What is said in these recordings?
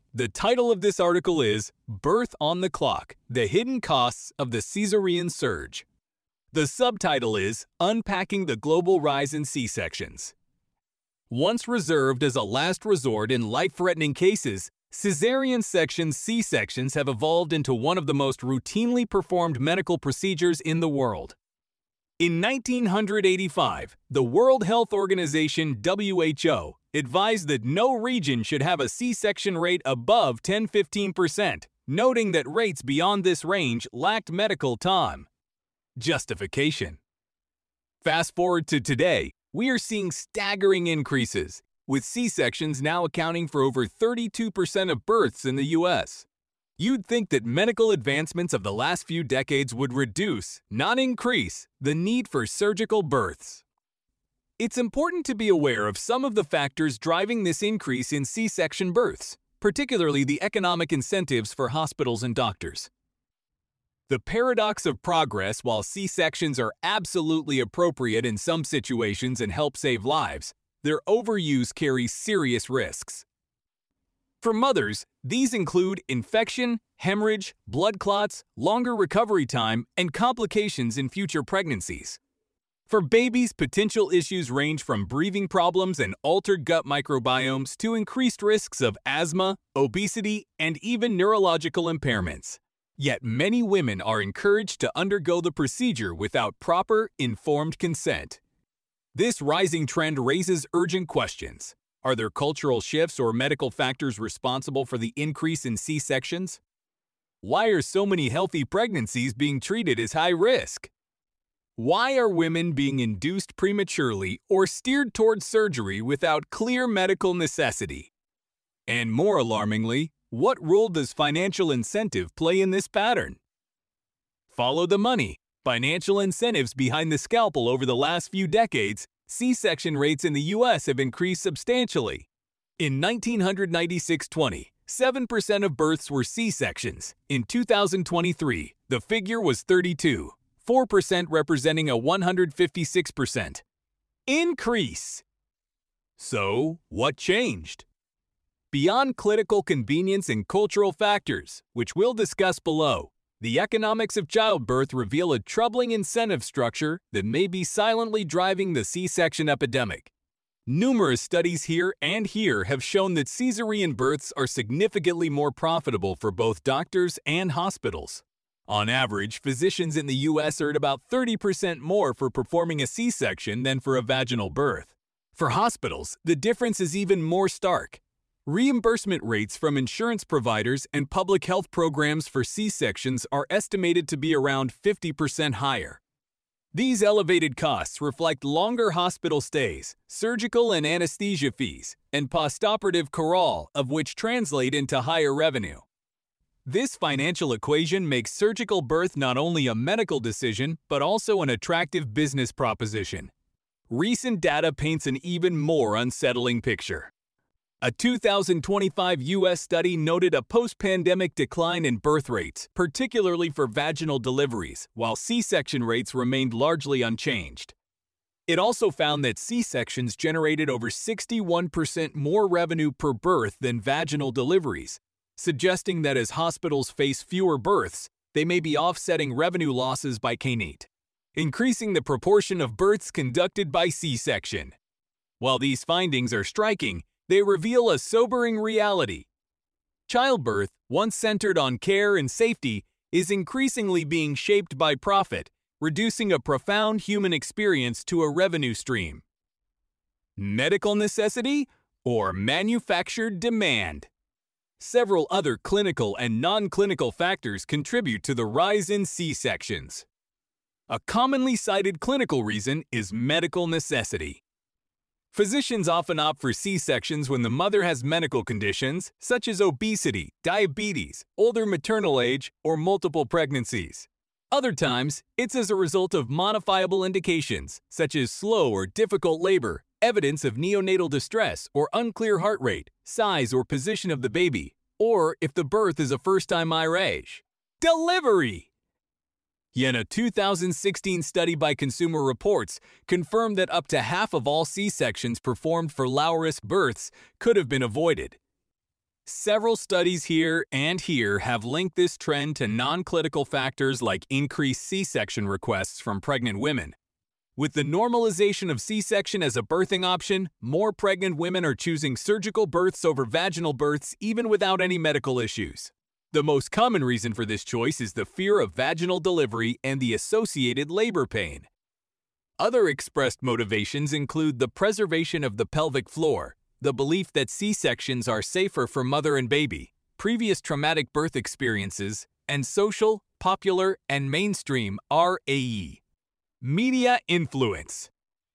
The title of this article is Birth on the Clock: The Hidden Costs of the Caesarean Surge. The subtitle is Unpacking the Global Rise in C-Sections. Once reserved as a last resort in life-threatening cases, caesarean section C-sections have evolved into one of the most routinely performed medical procedures in the world. In 1985, the World Health Organization (WHO) advised that no region should have a C-section rate above 10–15%, noting that rates beyond this range lacked medical time. Justification. Fast forward to today, we are seeing staggering increases, with C-sections now accounting for over 32% of births in the U.S. You'd think that medical advancements of the last few decades would reduce, not increase, the need for surgical births. It's important to be aware of some of the factors driving this increase in C-section births, particularly the economic incentives for hospitals and doctors. The paradox of progress. While C-sections are absolutely appropriate in some situations and help save lives, their overuse carries serious risks. For mothers, these include infection, hemorrhage, blood clots, longer recovery time, and complications in future pregnancies. For babies, potential issues range from breathing problems and altered gut microbiomes to increased risks of asthma, obesity, and even neurological impairments. Yet many women are encouraged to undergo the procedure without proper, informed consent. This rising trend raises urgent questions. Are there cultural shifts or medical factors responsible for the increase in C-sections? Why are so many healthy pregnancies being treated as high risk? Why are women being induced prematurely or steered towards surgery without clear medical necessity? And more alarmingly, what role does financial incentive play in this pattern? Follow the money. Financial incentives behind the scalpel. Over the last few decades, C-section rates in the U.S. have increased substantially. In 1996-20, 7% of births were C-sections. In 2023, the figure was 32, 4% representing a 156% increase. So, what changed? Beyond clinical convenience and cultural factors, which we'll discuss below, the economics of childbirth reveal a troubling incentive structure that may be silently driving the C-section epidemic. Numerous studies here and here have shown that caesarean births are significantly more profitable for both doctors and hospitals. On average, physicians in the U.S. earn about 30% more for performing a C-section than for a vaginal birth. For hospitals, the difference is even more stark. Reimbursement rates from insurance providers and public health programs for C-sections are estimated to be around 50% higher. These elevated costs reflect longer hospital stays, surgical and anesthesia fees, and postoperative corral, of which translate into higher revenue. This financial equation makes surgical birth not only a medical decision, but also an attractive business proposition. Recent data paints an even more unsettling picture. A 2025 U.S. study noted a post-pandemic decline in birth rates, particularly for vaginal deliveries, while C-section rates remained largely unchanged. It also found that C-sections generated over 61% more revenue per birth than vaginal deliveries, suggesting that as hospitals face fewer births, they may be offsetting revenue losses by KNEAT, increasing the proportion of births conducted by C-section. While these findings are striking, they reveal a sobering reality. Childbirth, once centered on care and safety, is increasingly being shaped by profit, reducing a profound human experience to a revenue stream. Medical necessity or manufactured demand? Several other clinical and non-clinical factors contribute to the rise in C-sections. A commonly cited clinical reason is medical necessity. Physicians often opt for C-sections when the mother has medical conditions such as obesity, diabetes, older maternal age, or multiple pregnancies. Other times, it's as a result of modifiable indications such as slow or difficult labor, evidence of neonatal distress or unclear heart rate, size or position of the baby, or if the birth is a first-time mirage. Delivery! Yet a 2016 study by Consumer Reports confirmed that up to half of all C-sections performed for low-risk births could have been avoided. Several studies here and here have linked this trend to non-clinical factors like increased C-section requests from pregnant women. With the normalization of C-section as a birthing option, more pregnant women are choosing surgical births over vaginal births even without any medical issues. The most common reason for this choice is the fear of vaginal delivery and the associated labor pain. Other expressed motivations include the preservation of the pelvic floor, the belief that C-sections are safer for mother and baby, previous traumatic birth experiences, and social, popular, and mainstream RAE. Media influence.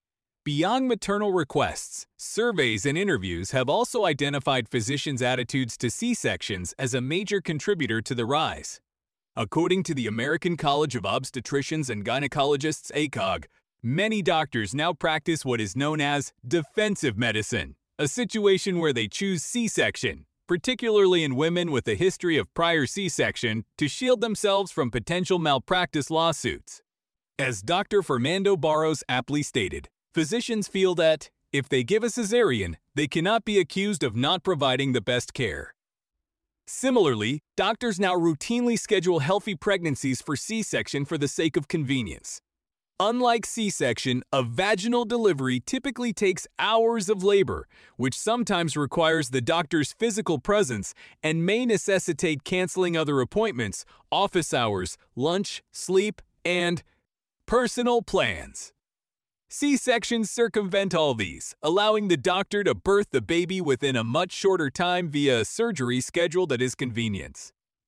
Beyond maternal requests, surveys and interviews have also identified physicians' attitudes to C-sections as a major contributor to the rise. According to the American College of Obstetricians and Gynecologists (ACOG, many doctors now practice what is known as defensive medicine, a situation where they choose C-section, particularly in women with a history of prior C-section, to shield themselves from potential malpractice lawsuits. As Dr. Fernando Barros aptly stated, physicians feel that, if they give a cesarean, they cannot be accused of not providing the best care. Similarly, doctors now routinely schedule healthy pregnancies for C-section for the sake of convenience. Unlike C-section, a vaginal delivery typically takes hours of labor, which sometimes requires the doctor's physical presence and may necessitate canceling other appointments, office hours, lunch, sleep, and personal plans. C-sections circumvent all these, allowing the doctor to birth the baby within a much shorter time via a surgery schedule that is convenient.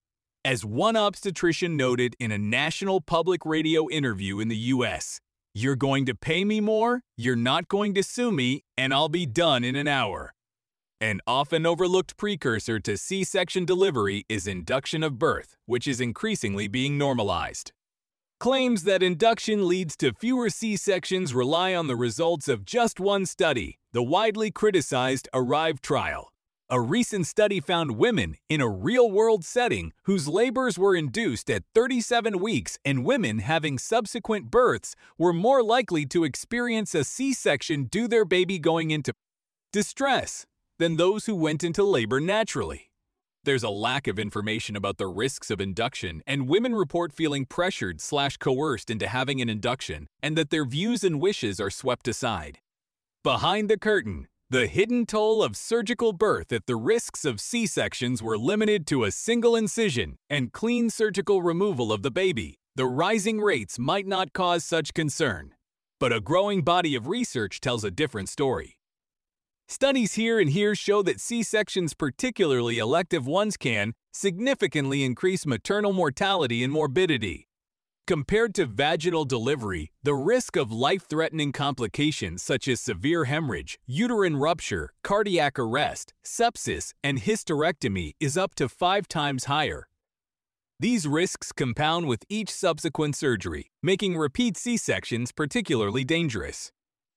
As one obstetrician noted in a national public radio interview in the U.S., "You're going to pay me more, you're not going to sue me, and I'll be done in an hour." An often overlooked precursor to C-section delivery is induction of birth, which is increasingly being normalized. Claims that induction leads to fewer C-sections rely on the results of just one study, the widely criticized ARRIVE trial. A recent study found women in a real-world setting whose labors were induced at 37 weeks and women having subsequent births were more likely to experience a C-section due to their baby going into distress than those who went into labor naturally. There's a lack of information about the risks of induction, and women report feeling pressured/coerced into having an induction and that their views and wishes are swept aside. Behind the curtain, the hidden toll of surgical birth if the risks of C-sections were limited to a single incision and clean surgical removal of the baby, the rising rates might not cause such concern. But a growing body of research tells a different story. Studies here and here show that C-sections, particularly elective ones, can significantly increase maternal mortality and morbidity. Compared to vaginal delivery, the risk of life-threatening complications such as severe hemorrhage, uterine rupture, cardiac arrest, sepsis, and hysterectomy is up to 5 times higher. These risks compound with each subsequent surgery, making repeat C-sections particularly dangerous.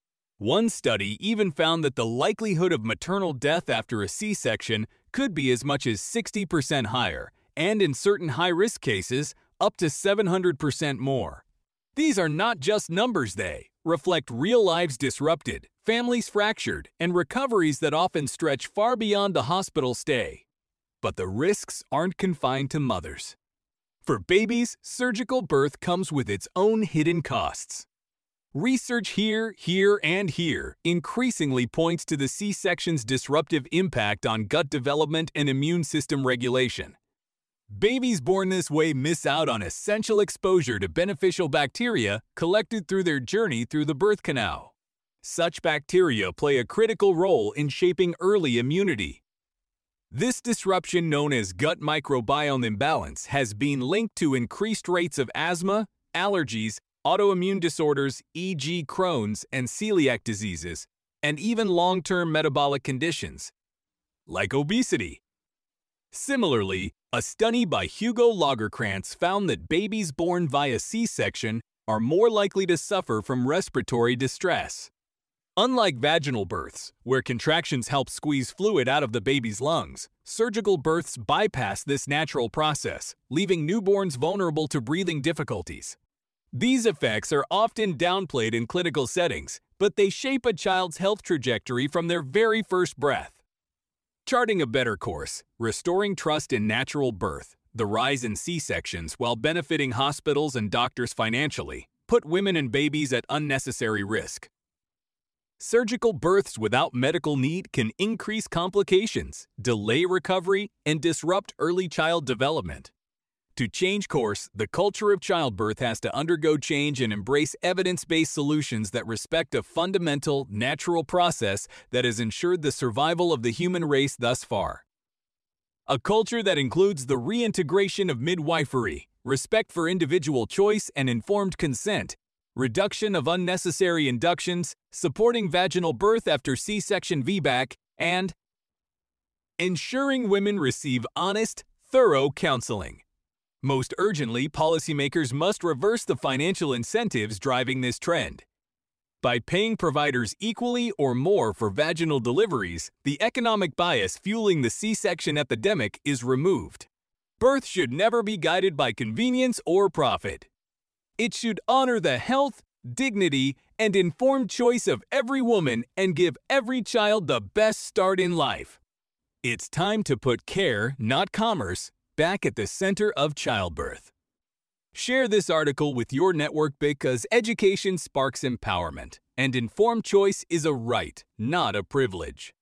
One study even found that the likelihood of maternal death after a C-section could be as much as 60% higher, and in certain high-risk cases, up to 700% more. These are not just numbers, they reflect real lives disrupted, families fractured, and recoveries that often stretch far beyond the hospital stay. But the risks aren't confined to mothers. For babies, surgical birth comes with its own hidden costs. Research here, and here increasingly points to the C-section's disruptive impact on gut development and immune system regulation. Babies born this way miss out on essential exposure to beneficial bacteria collected through their journey through the birth canal. Such bacteria play a critical role in shaping early immunity. This disruption, known as gut microbiome imbalance, has been linked to increased rates of asthma, allergies, autoimmune disorders, e.g. Crohn's and celiac diseases, and even long-term metabolic conditions, like obesity. Similarly, a study by Hugo Lagerkrantz found that babies born via C-section are more likely to suffer from respiratory distress. Unlike vaginal births, where contractions help squeeze fluid out of the baby's lungs, surgical births bypass this natural process, leaving newborns vulnerable to breathing difficulties. These effects are often downplayed in clinical settings, but they shape a child's health trajectory from their very first breath. Charting a better course, restoring trust in natural birth, the rise in C-sections while benefiting hospitals and doctors financially, put women and babies at unnecessary risk. Surgical births without medical need can increase complications, delay recovery, and disrupt early child development. To change course, the culture of childbirth has to undergo change and embrace evidence-based solutions that respect a fundamental, natural process that has ensured the survival of the human race thus far. A culture that includes the reintegration of midwifery, respect for individual choice and informed consent, reduction of unnecessary inductions, supporting vaginal birth after C-section VBAC, and ensuring women receive honest, thorough counseling. Most urgently, policymakers must reverse the financial incentives driving this trend. By paying providers equally or more for vaginal deliveries, the economic bias fueling the C-section epidemic is removed. Birth should never be guided by convenience or profit. It should honor the health, dignity, and informed choice of every woman and give every child the best start in life. It's time to put care, not commerce, back at the center of childbirth. Share this article with your network because education sparks empowerment, and informed choice is a right, not a privilege.